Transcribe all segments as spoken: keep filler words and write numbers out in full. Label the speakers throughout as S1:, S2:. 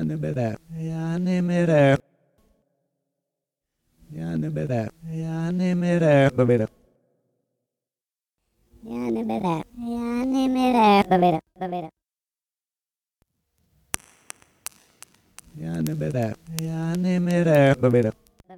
S1: не бере, я не мере. Я не бере, я не мере, бере.
S2: Я не бере, я не мере, бере, бере.
S1: Я не бере, я не мере, бере.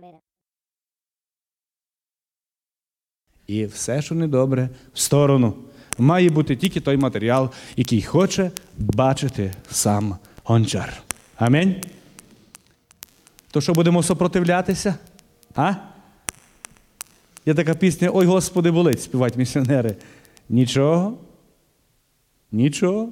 S1: І все, що недобре, в сторону. Має бути тільки той матеріал, який хоче бачити сам гончар. Амінь? То що, будемо супротивлятися? А? Є така пісня «Ой, Господи, болить», співають місіонери. Нічого? Нічого?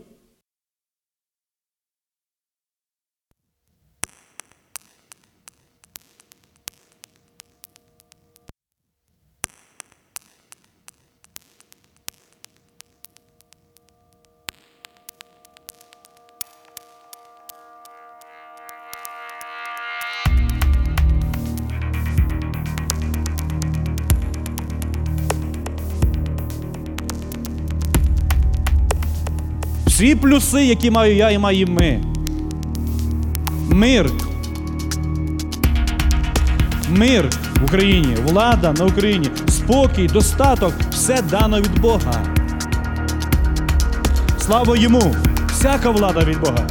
S1: Всі плюси, які маю я і маємо ми. Мир. Мир в Україні, влада на Україні, спокій, достаток – все дано від Бога. Слава Йому! Всяка влада від Бога.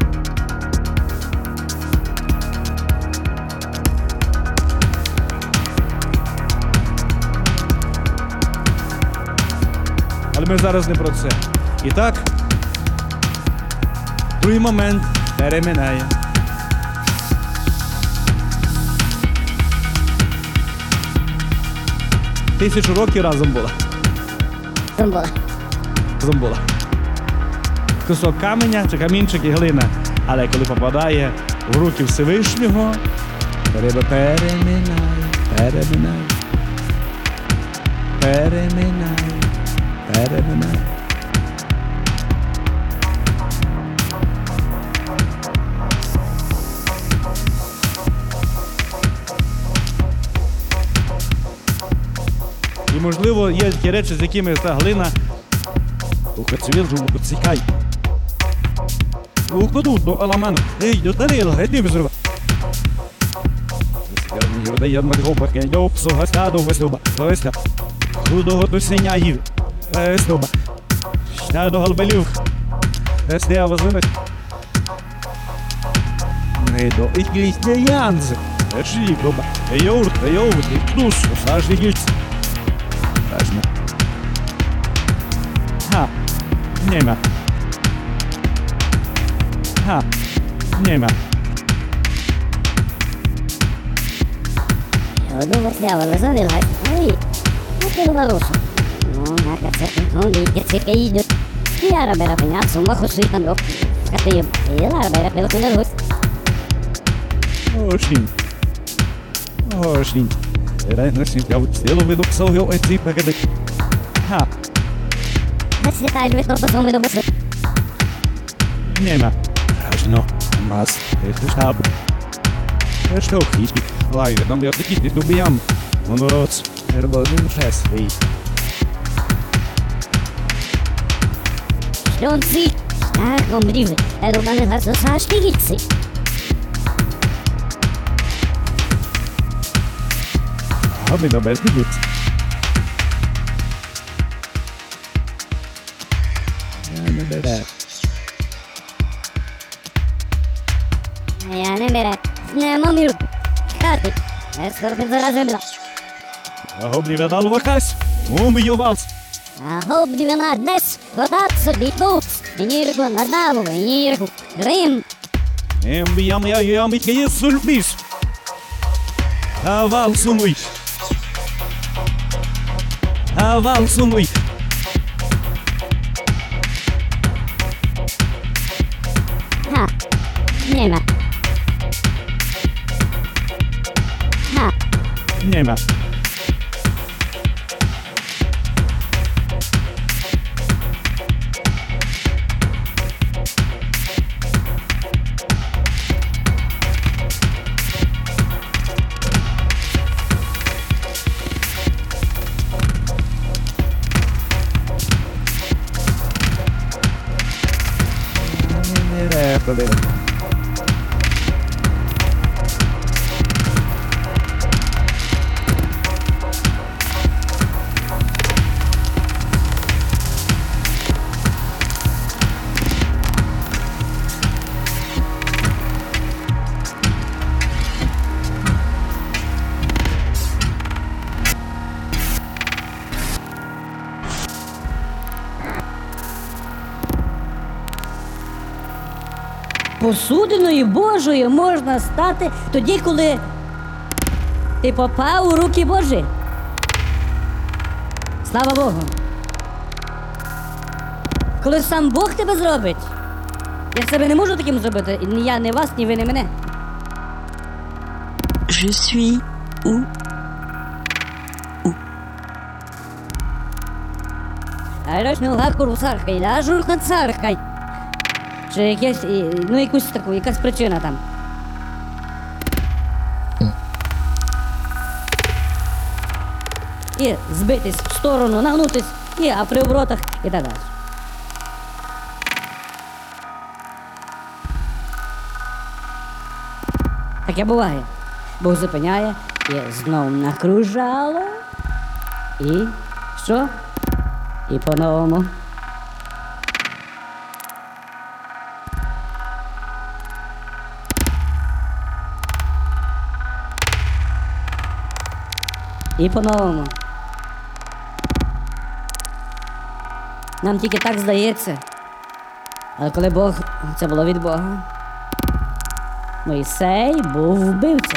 S1: Але ми зараз не про це. І так, другий момент переминає. Тисячу років разом була.
S2: Разом була.
S1: Разом була. Кусок каменя чи камінчик і глина. Але коли попадає в руки Всевишнього, переминає, переминає, переминає, переминає. І, можливо, є такі речі, з якими та глина цікай. Укладу до аламану. Ей, до таріла, геть взрива. Я мого пакеньо, псуга стаду вистуба. Вистуба. Худого до синяїв. Вистуба. Ща до голбелів. Естея возлимить. Не до іглісня янзи. Еші, доба. Ейоур, ейоур, душ, сажі гільць. Важно. Ha. Nie ma. Ha. Nie ma.
S2: Я думаю, сняла на завелась. Ай, ну ты лаваруша. Ну, на кацепе, ну, ликацепе идет. Я рабера пенял, сумма хуши там лёг. Катыем. И я рабера пел кулергус.
S1: Очень. Очень. Реально, я вот силу выйду к солью, эти погоды. Ha.
S2: Святая любовь, но потом выйду быстро.
S1: Nie ma. Важно. Mas. Это штаб. Это что, хищник? Лай, там я такие здесь убьем. Он урод. Эрбодин шествий.
S2: Шлёнцы. Так, он бривы. Это у нас сашки гильцы.
S1: А вы добавь гильцы. Я не бере.
S2: Я не бере. Не мамиру. Хати. Ескорпин заразимла.
S1: А гобні видал вакась. Умію вас.
S2: А гобні вина днес. Годаться бітбуц. Нірку надаву. Нірку. Грим.
S1: Ембіям я ям і сульбіс. Авал сумуй. Авал сумуй.
S2: Ha. Nie ma. Ha.
S1: Nie ma.
S2: Посудиною Божою можна стати тоді, коли ти попав у руки Божі. Слава Богу. Коли сам Бог тебе зробить. Я себе не можу таким зробити. Ні я, ні вас, ні ви, ні мене.
S3: Je suis où?
S2: Арешнуга курусарка, ляжурка царка. Чи якесь, і- ну якусь таку, якась причина там. І збитись в сторону, нагнутись, і, а при оборотах і так далі. Таке буває. Бог зупиняє і знов накружало. І що? І по-новому. І по-новому. Нам тільки так здається. Але коли Бог, це було від Бога. Мойсей був вбивця.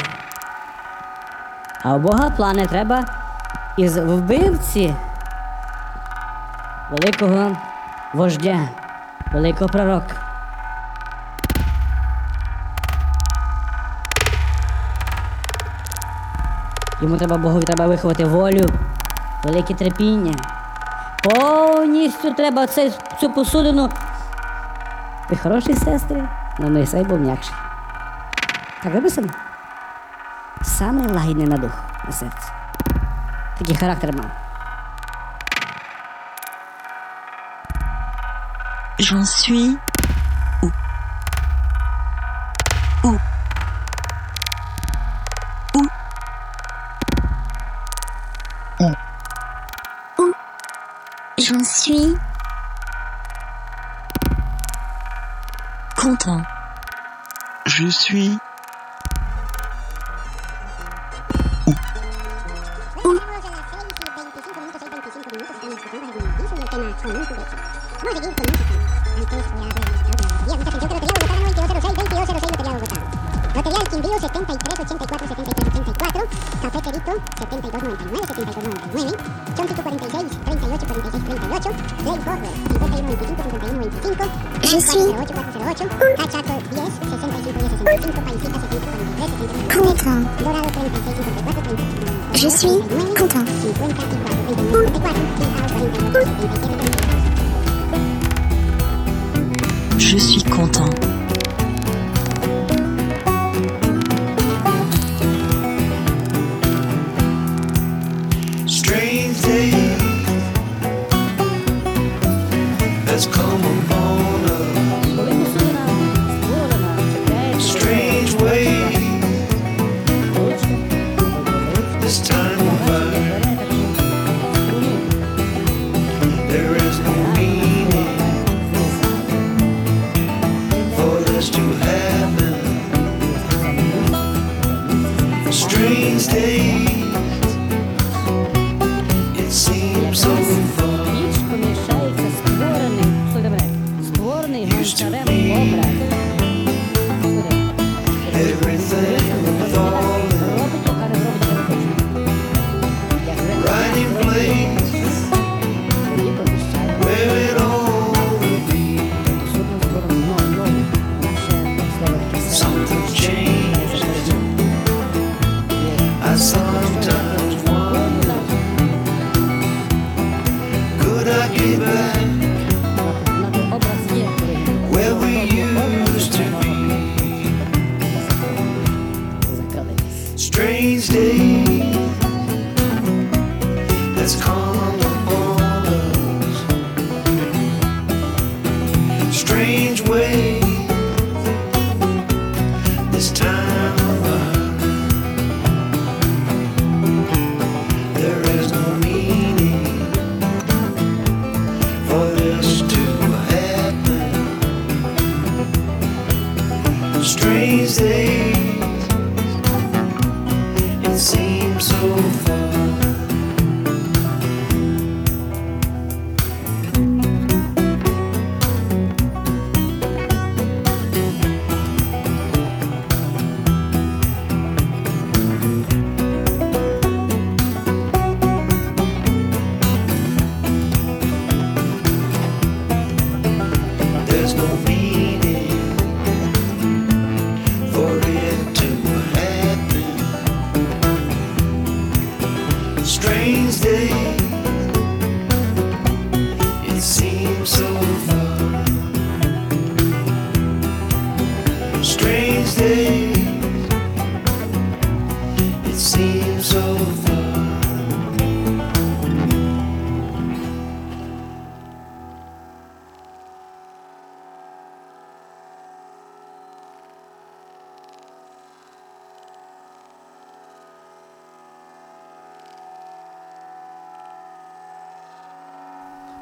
S2: А у Бога плани треба із вбивці великого вождя, великого пророка. Йому треба Богові треба виховати волю, велике терпіння. Повністю треба цей, цю посудину. Ви хороші сестри, але Мойсей був м'якший. Так написано? Саме лагідний на дух, на серце. Такий характер мав.
S3: J'en suis où? Où? Où? Où? J'en suis content. Je suis
S4: Material Quimbío setenta y tres, ochenta y cuatro, setenta y tres, ochenta y cuatro. Café Perito setenta y dos, noventa y nueve, setenta y dos, noventa y nueve. Chontico cuarenta y seis, treinta y ocho, cuarenta y seis, treinta y ocho. Play Forward cincuenta y uno, veinticinco, cincuenta y uno, veinticinco.
S3: Je suis
S4: cuatro cero ocho, cuatro cero ocho. Cachaco diez, sesenta y cinco, diez, sesenta y cinco. Paisita setenta, cuarenta y tres, setenta y tres.
S3: content.
S4: Dorado treinta y seis, cincuenta y cuatro, treinta y cinco.
S3: Je suis content.
S4: cincuenta y cuatro, treinta y nueve, treinta y cuatro. cuarenta y ocho, setenta y siete, treinta y dos.
S3: Je suis content.
S5: Strange days has come upon us.
S2: Коли посудина створена, чекає,
S5: Strange ways this time of year. There is no meaning for this to happen. Strange days, it seems so far.
S2: Ніч помішається створений, слухайте мене, створений гончарем образ.
S5: Everything falling
S2: Робить, яка не робить, яка не хоче. Як ви
S5: right in place
S2: тоді поміщає.
S5: where it ought to be.
S2: Судно створено, ну, ну, наше слово таке все.
S5: Something changed. I sometimes wonder, could I get back
S2: Образ є,
S5: where we used to be? Strange days that's come upon us. Strange ways this time around. There is no meaning for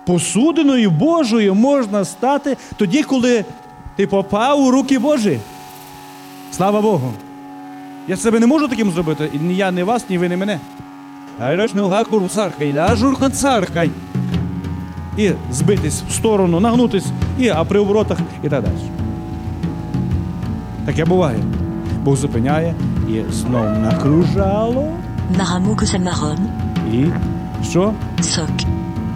S1: Посудиною Божою можна стати тоді, коли ти попав у руки Божі. Слава Богу. Я себе не можу таким зробити, і ні я, ні вас, ні ви, ні мене. І збитись в сторону, нагнутись, і, а при оборотах і так далі. Таке буває. Бог зупиняє і знов накружало.
S3: Maramo que ça marronne.
S1: І що?
S3: Soc.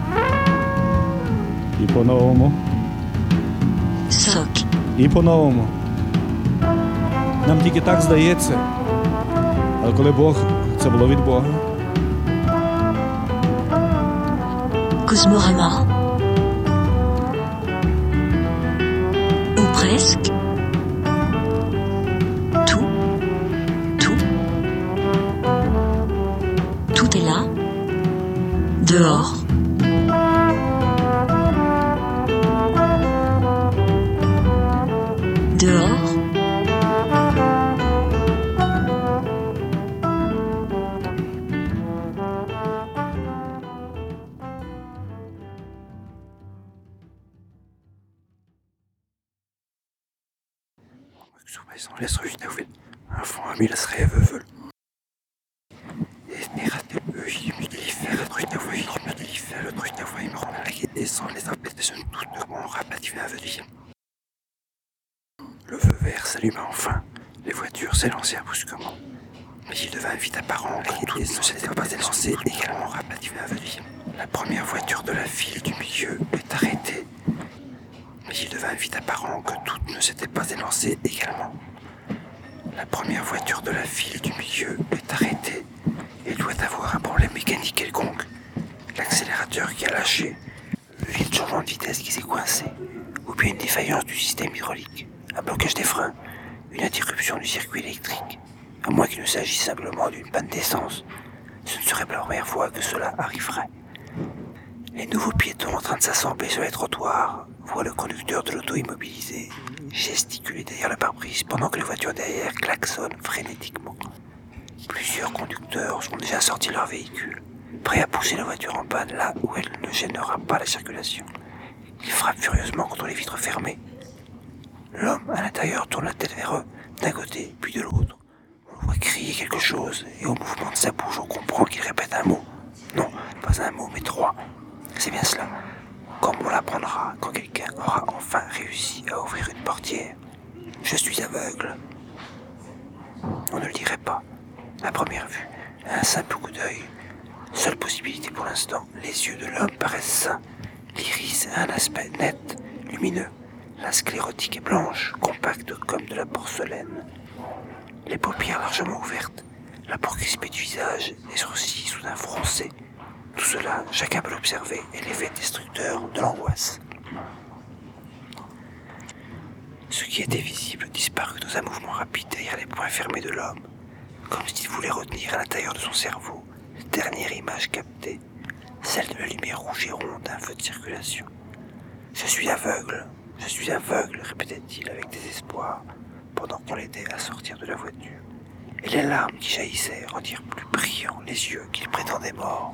S1: І по-новому.
S3: Soc.
S1: І по-новому. Нам тільки так здається. Але коли Бог, це було від Бога.
S3: Cosmorama. Ou presque. Tout. Tout. Tout est là. Dehors. Dehors.
S6: Les Rüchnerwil, un fond à mille Srevevel. Et Nerate, Euchimilifer, le Rüchnerwil, le Lifer, le Rüchnerwil, la guide descend les appels de ce tout neurement rapativés à venir. Le feu vert s'alluma enfin, les voitures s'élancèrent brusquement. Mais il devint vite apparent que toutes ne s'étaient pas élancées également rapativées à venir. La première voiture de la file du milieu est arrêtée. Mais il devint vite apparent que toutes ne s'étaient pas élancées également. La première voiture de la file du milieu est arrêtée et doit avoir un problème mécanique quelconque. L'accélérateur qui a lâché, une changement de vitesse qui s'est coincé, ou bien une défaillance du système hydraulique, un blocage des freins, une interruption du circuit électrique. À moins qu'il ne s'agisse simplement d'une panne d'essence, ce ne serait pas la première fois que cela arriverait. Les nouveaux piétons en train de s'assembler sur les trottoirs voient le conducteur de l'auto immobilisé gesticuler derrière la pare-brise pendant que les voitures derrière klaxonnent frénétiquement. Plusieurs conducteurs sont déjà sortis de leur véhicule, prêts à pousser la voiture en panne là où elle ne gênera pas la circulation. Ils frappent furieusement contre les vitres fermées. L'homme à l'intérieur tourne la tête vers eux, d'un côté puis de l'autre. On le voit crier quelque chose et au mouvement de sa bouche on comprend qu'il répète un mot. Non, pas un mot mais trois. C'est bien cela. Comme on l'apprendra quand quelqu'un aura enfin réussi à ouvrir une portière. Je suis aveugle. On ne le dirait pas. À première vue, un simple coup d'œil. Seule possibilité pour l'instant, les yeux de l'homme paraissent sains. L'iris a un aspect net, lumineux. La sclérotique est blanche, compacte comme de la porcelaine. Les paupières largement ouvertes, la peau crispée du visage, les sourcils soudain froncés. Tout cela, chacun peut l'observer, est l'effet destructeur de l'angoisse. Ce qui était visible disparut dans un mouvement rapide derrière les poings fermés de l'homme, comme s'il voulait retenir à l'intérieur de son cerveau la dernière image captée, celle de la lumière rouge et ronde d'un feu de circulation. « Je suis aveugle, je suis aveugle », répétait-il avec désespoir, pendant qu'on l'aidait à sortir de la voiture. Et les larmes qui jaillissaient rendirent plus brillants les yeux qu'il prétendait morts.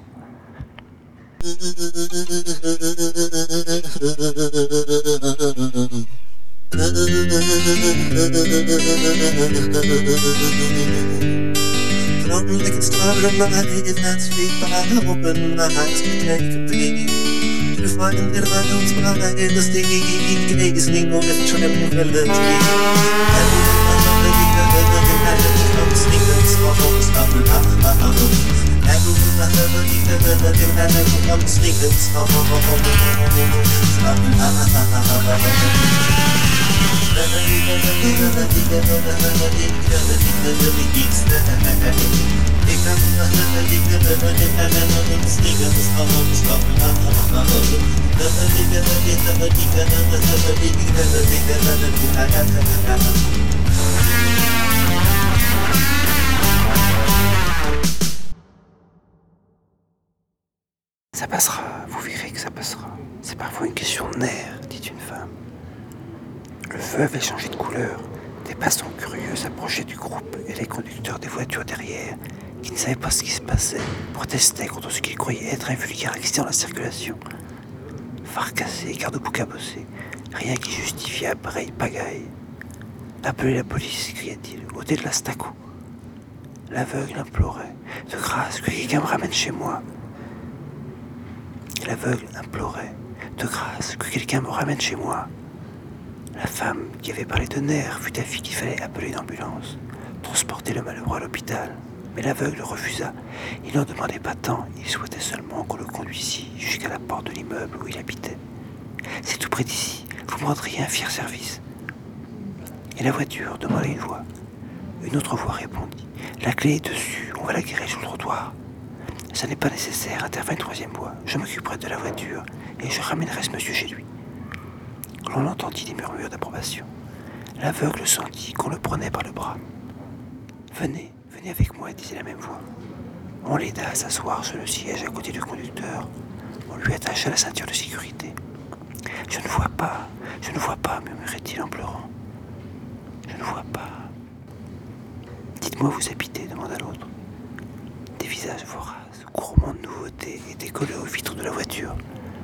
S5: Long like it's started on my head, not sleep, but I open my eyes to take a peek. To find that I don't smile in the sticky gazing on the tranquility. And I'm sleeping, so I'm stopping out. I'm sleeping, so
S6: Ça passera, vous verrez que ça passera. C'est parfois une question de nerfs, dit une femme. Le feu avait changé de couleur. Des passants curieux s'approchaient du groupe et les conducteurs des voitures derrière, qui ne savaient pas ce qui se passait, protestaient contre ce qu'ils croyaient être un vulgaire accident de la circulation. phare cassé, garde-boue cabossé, rien qui justifiait pareille pagaille. Appelez la police, cria-t-il, ôtez de la staco. L'aveugle implorait, de grâce, que quelqu'un me ramène chez moi. L'aveugle implorait, de grâce, que quelqu'un me ramène chez moi. La femme qui avait parlé de nerfs fut avis qu'il fallait appeler une ambulance, transporter le malheureux à l'hôpital. Mais l'aveugle refusa. Il n'en demandait pas tant, il souhaitait seulement qu'on le conduisît jusqu'à la porte de l'immeuble où il habitait. C'est tout près d'ici, vous me rendriez un fier service. Et la voiture demanda une voix. Une autre voix répondit. La clé est dessus, on va la guérir sur le trottoir. Ça n'est pas nécessaire, intervint une troisième voix. Je m'occuperai de la voiture et je ramènerai ce monsieur chez lui. L'on entendit des murmures d'approbation. L'aveugle sentit qu'on le prenait par le bras. Venez, venez avec moi, disait la même voix. On l'aida à s'asseoir sur le siège à côté du conducteur. On lui attacha la ceinture de sécurité. Je ne vois pas, je ne vois pas, murmurait-il en pleurant. Je ne vois pas. Dites-moi où vous habitez, demanda l'autre. Des visages voraces, gourmands de nouveautés, étaient collés aux vitres de la voiture.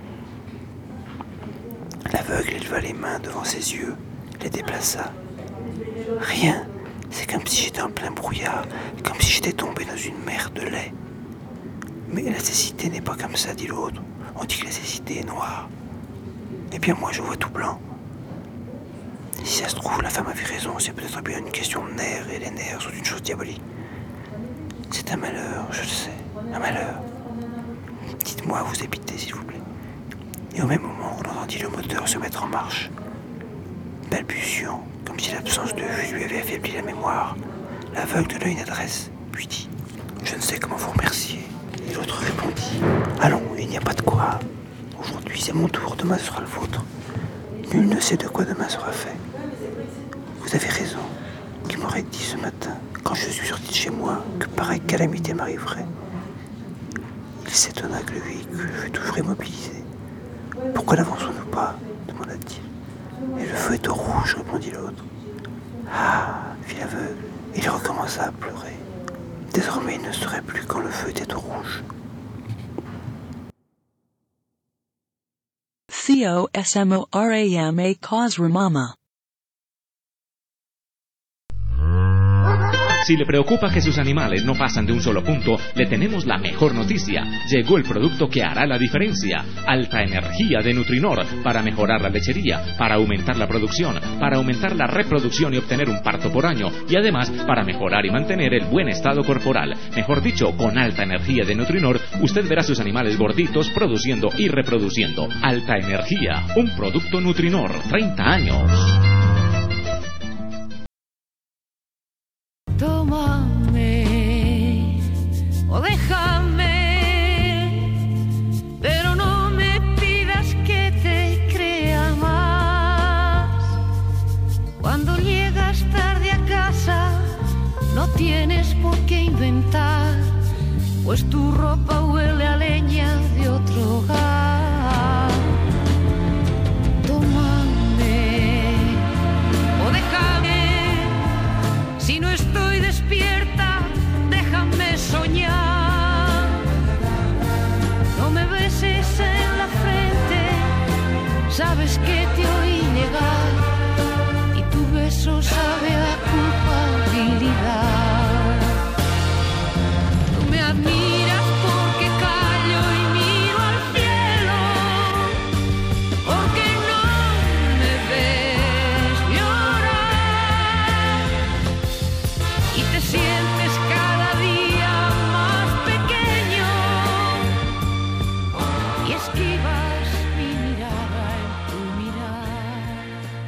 S6: L'aveugle éleva les mains devant ses yeux, les déplaça. Rien, c'est comme si j'étais en plein brouillard, comme si j'étais tombé dans une mer de lait. Mais la cécité n'est pas comme ça, dit l'autre. On dit que la cécité est noire. Eh bien moi je vois tout blanc. Si ça se trouve, la femme avait raison, c'est peut-être bien une question de nerfs, et les nerfs sont une chose diabolique. C'est un malheur, je le sais, un malheur. Dites-moi où vous habitez, s'il vous plaît. Et au même moment, on entendit le moteur se mettre en marche. Balbutiant, comme si l'absence de vue lui avait affaibli la mémoire, l'aveugle donna une adresse, puis dit « Je ne sais comment vous remercier ». Et l'autre répondit « Allons, il n'y a pas de quoi. Aujourd'hui, c'est mon tour, demain sera le vôtre. Nul ne sait de quoi demain sera fait. Vous avez raison, il m'aurait dit ce matin, quand je suis sorti de chez moi, que pareille calamité m'arriverait. Il s'étonna que le véhicule fût toujours immobilisé. « Pourquoi n'avançons-nous pas ?» demanda-t-il. « Et le feu est au rouge, répondit l'autre. « Ah !» fit l'aveugle. Il recommença à pleurer. Désormais, il ne saurait plus quand le feu était au rouge.
S7: Theo S M O R A M A cause Ramama.
S8: Si le preocupa que sus animales no pasan de un solo punto, le tenemos la mejor noticia. Llegó el producto que hará la diferencia. Alta energía de Nutrinor para mejorar la lechería, para aumentar la producción, para aumentar la reproducción y obtener un parto por año, y además para mejorar y mantener el buen estado corporal. Mejor dicho, con alta energía de Nutrinor, usted verá sus animales gorditos produciendo y reproduciendo. Alta energía, un producto Nutrinor, treinta años.
S9: Tómame o déjame, pero no me pidas que te crea más. Cuando llegas tarde a casa, no tienes por qué inventar, pues tu ropa huele a leña de otro hogar. Tómame o déjame, si no estoy despierta, déjame soñar. No me beses en la frente, sabes que te oí llegar y tu beso sabe a culpabilidad. Tú me admiras porque callo y miro al cielo, porque no me ves llorar y te sientes cada día más pequeño y esquivas mi mirada en tu mirar.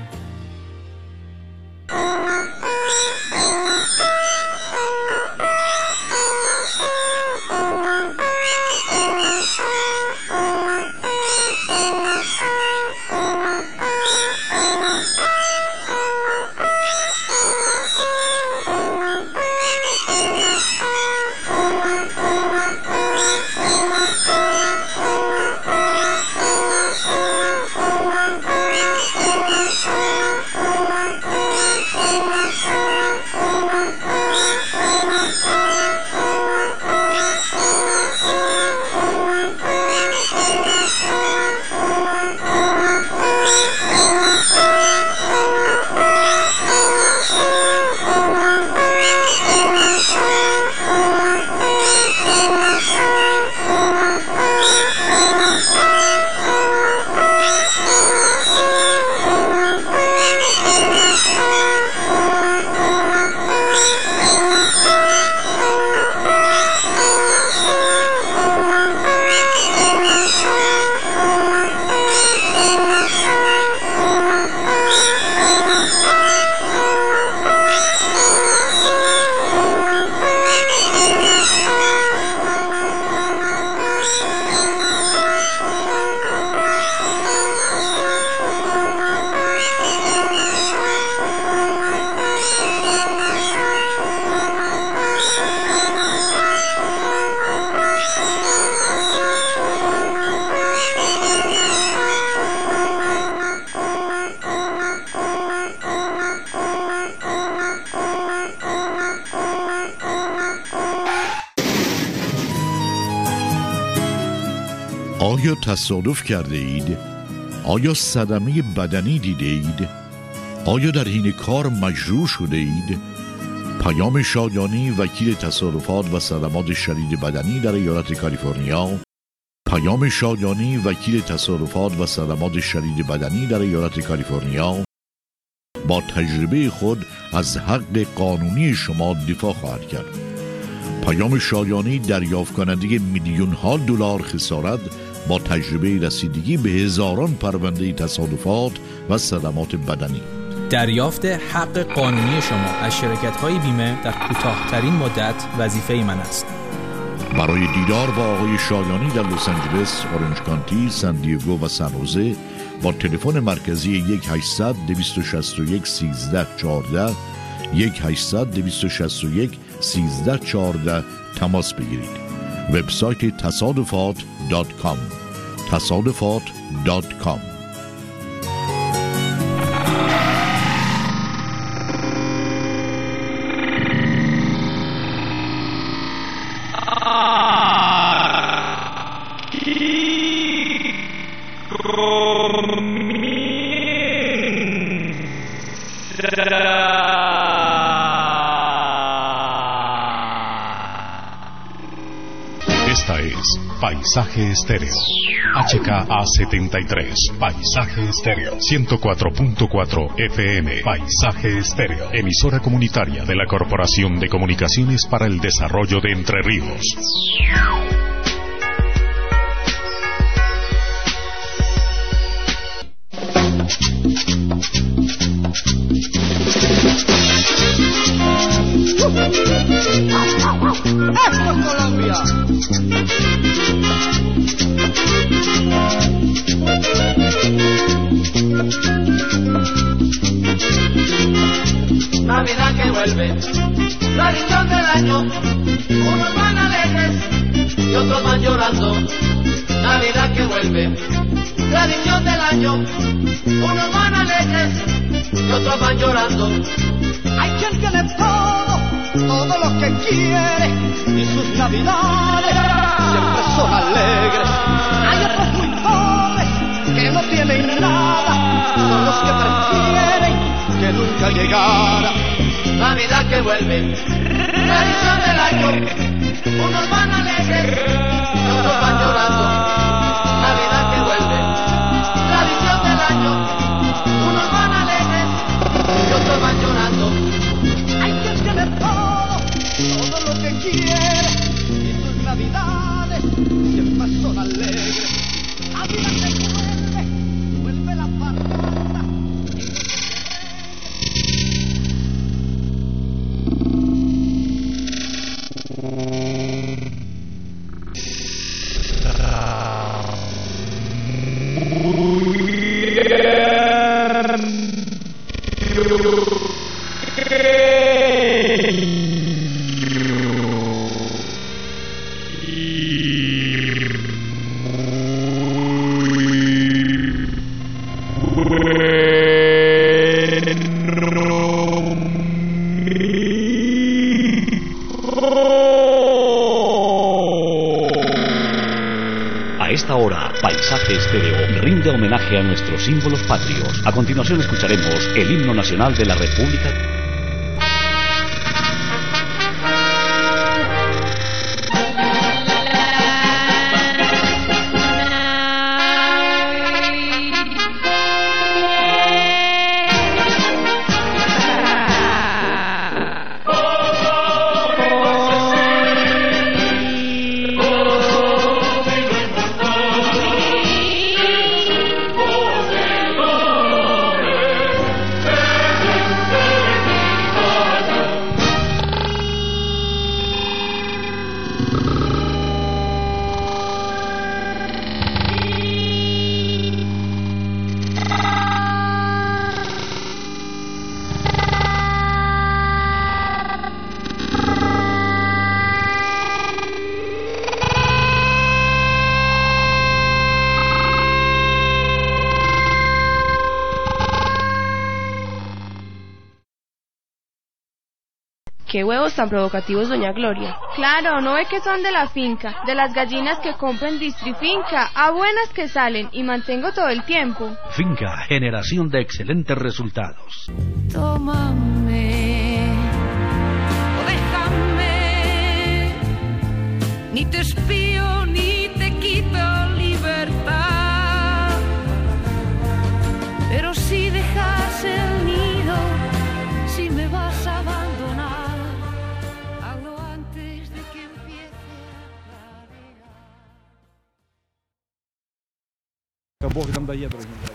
S10: آیا تصادف کرده اید؟ آیا صدمه بدنی دیده اید؟ آیا در حین کار مجروح شده اید؟ پیام شایانی، وکیل تصادفات و صدمات شدید بدنی در ایالت کالیفرنیا. پیام شایانی، وکیل تصادفات و صدمات شدید بدنی در ایالت کالیفرنیا، با تجربه خود از حق قانونی شما دفاع خواهد کرد. پیام شایانی دریافت کننده میلیون ها دلار خسارت با تجربه رسیدگی به هزاران پرونده تصادفات و صدمات بدنی.
S11: دریافت حق قانونی شما از شرکت‌های بیمه در کوتاه‌ترین مدت وظیفه من است.
S10: برای دیدار با آقای شایانی در لس آنجلس، اورنج کانتی، سان دیگو و سن خوزه با تلفن مرکزی یک هشتصد دویست و شصت و یک سیزده چهارده یک هشتصد دویست و شصت و یک سیزده چهارده تماس بگیرید. وبسایت تصادفات دات کام تصادفات دات کام.
S12: Esta es Paisaje Estéreo. H K A setenta y tres. Paisaje Estéreo. ciento cuatro punto cuatro F M. Paisaje Estéreo. Emisora comunitaria de la Corporación de Comunicaciones para el Desarrollo de Entre Ríos.
S13: ¡Esto es Colombia! Navidad que vuelve, tradición del año, unos van alegres y otros van llorando. Navidad que vuelve, tradición del año, unos van alegres y otros van llorando. Hay quien tiene todo, todo lo que quiere, y sus navidades siempre son alegres. Hay otros muy pobres que no tienen nada, son los que prefieren que nunca llegara. Navidad que vuelve, tradición del año, unos van alegres y otros van llorando. Navidad que vuelve, tradición del año, unos van alegres y otros van llorando. Hay quien tiene todo, todo lo que quiere, y sus navidades siempre son alegres. Navidad que vuelve, vuelve la parranda.
S14: Paisaje Estéreo rinde homenaje a nuestros símbolos patrios. A continuación escucharemos el himno nacional de la República.
S13: Thank you.
S15: Qué huevos tan provocativos, doña Gloria.
S16: Claro, ¿no ve que son de la finca? De las gallinas que compran Distrifinca, a buenas que salen y mantengo todo el tiempo.
S17: Finca, generación de excelentes resultados.
S9: Tómame, o déjame, ni te espío ni te quito libertad, pero si dejas el nido, si me vas a abandonar, hazlo antes de que empiece a
S1: Бог нам дає, дорогі браті.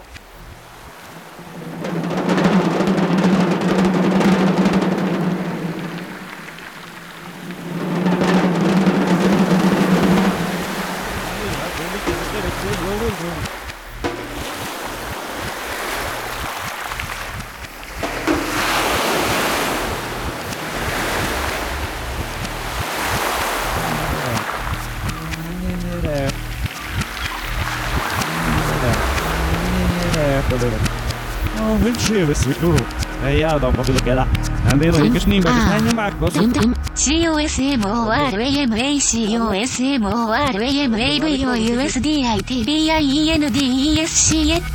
S1: Oh, вивчили світу. Я дам буду кеда. Андило, якиш ніби, якиш не мак, бо
S18: シーオーエスエムオーアールエーエムエーシーオーエスエムオーアールエーエムエーブイオーユーエスディーアイティービーアイイーエヌディーイーエスシーエ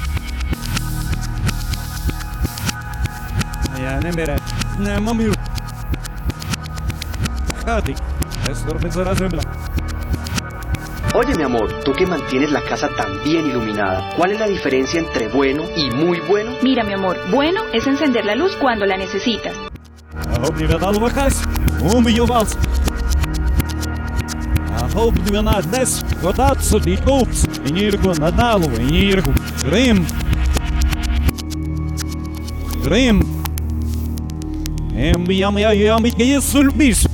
S1: Я не бере. Не мамір. Хати. Es dormir a sembra.
S19: Oye, mi amor, tú que mantienes la casa tan bien iluminada, ¿cuál es la diferencia entre bueno y muy bueno?
S20: Mira, mi amor, bueno es encender la luz cuando la necesitas.
S1: Obrigado, Lucas. Um milhão vals. A roupa de menor dez, rodados de golpes, em Irgo, Nadalo, em Irgo, Grim. Grim. Em Yami, Yami, que isso, bicho?